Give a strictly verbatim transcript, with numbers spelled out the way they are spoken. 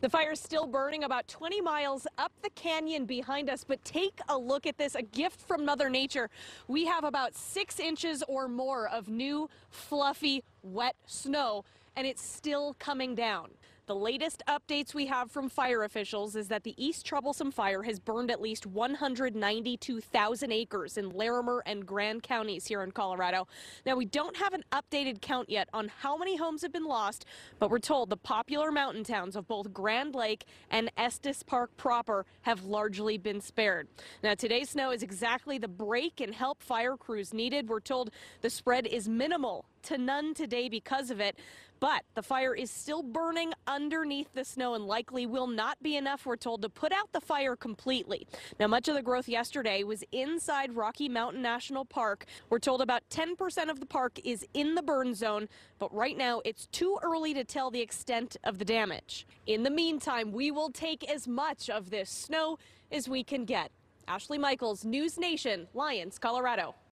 The fire is still burning about twenty miles up the canyon behind us, but take a look at this, a gift from Mother Nature. We have about six inches or more of new, fluffy, wet snow, and it's still coming down. The latest updates we have from fire officials is that the East Troublesome Fire has burned at least one hundred ninety-two thousand acres in Larimer and Grand counties here in Colorado. Now, we don't have an updated count yet on how many homes have been lost, but we're told the popular mountain towns of both Grand Lake and Estes Park proper have largely been spared. Now, today's snow is exactly the break and help fire crews needed. We're told the spread is minimal to none today because of it, but the fire is still burning underneath the snow and likely will not be enough, we're told, to put out the fire completely. Now, much of the growth yesterday was inside Rocky Mountain National Park. We're told about ten percent of the park is in the burn zone, but right now it's too early to tell the extent of the damage. In the meantime, we will take as much of this snow as we can get. Ashley Michaels, News Nation, Lyons, Colorado.